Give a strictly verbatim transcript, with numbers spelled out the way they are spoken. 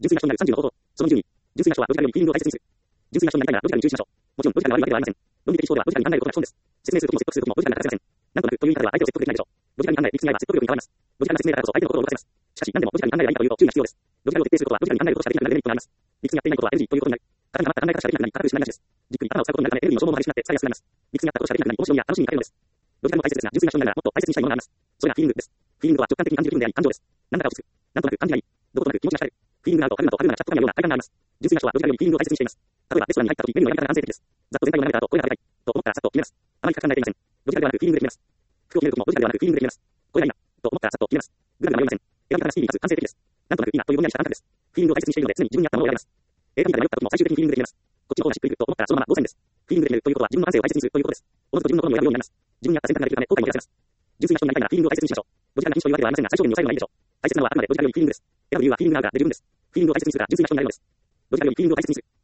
純粋な人になるさんじゅうの方法。そのにじゅうに、純粋な人はロジカルよりフィーリングを大切にする。純粋な人になりたいならロジカルに注意しましょう。もちろんロジカルが悪いわけではありません。論理的思考ではロジカルに考えることが基本です。説明することも説得することもロジカルが欠かせません。なんとなくという言い方では相手を説得できないでしょう。ロジカルに考え、理屈に合えば説得力に変わります。ロジカルな説明だからこそ相手の心を動かせます。しかし、何でもロジカルに考えればいいかというと注意が必要です。ロジカルを徹底することはロジカルに考えることしかできなくなるデメリットがあります。理屈にやっていないことは エヌジー ということになり、型にはまった考え方しかできなくなり、堅く失いがちです。じっくり頭を使うことになるため、エネルギーの消耗も激しくなって疲れやすくなります。理屈にやったことしかできなくなり、面白みや楽しみに欠けるのです。ロジカルも大切ですが、純粋な人になるならもっと大切にしたいものがあります。それがフィーリングです。フィーリングとは直感的に感じる気分であり、感情です。なんだか落ち着く。なんとなく感じがいい。どことなく気持ちが洒落る。フィーリングがあると、春だと春ならチャット感のような快感があります。純粋な人はロジカルよりフィーリングを大切にしています。例えば、レストランに入った時、メニューがやり方が安定的です。ざっと全体を眺めた後、これが食べたい。と思ったらさっと決めます。あまり深く考えていません。ロジカルではなくフィーリングで決めます。服を決める時もロジカルではなくフィーリングで決めます。これがいいな。と思ったらさっと決めます。グラグラ迷いません。選び方がスピーディーかつ完成的です。なんとなくいいなというぼんやりした感覚です。フィーリングを大切にしているので、常に自分に合ったものを選びます。映画見たら迷った時も最終的にフィーリングで決めます。こっちの方がしっくりくると思ったらそのまま動線です。フィーリングで決めるということは自分の感性を大切にするということです。おのずと自分の好みを選ぶようになります。自分に合った選択ができるため後悔も減らせます。純粋な人になりたいならフィーリングを大切にしましょう。ロジカルな品種というわけではありませんが、最小限に抑えるのがいいでしょう。大切なのはあくまでロジカルよりフィーリングです。選ぶ理由はフィーリングがあるからで十分です。フィーリングを大切にするから純粋な人になれるのです。ロジカルよりフィーリングを大切にする。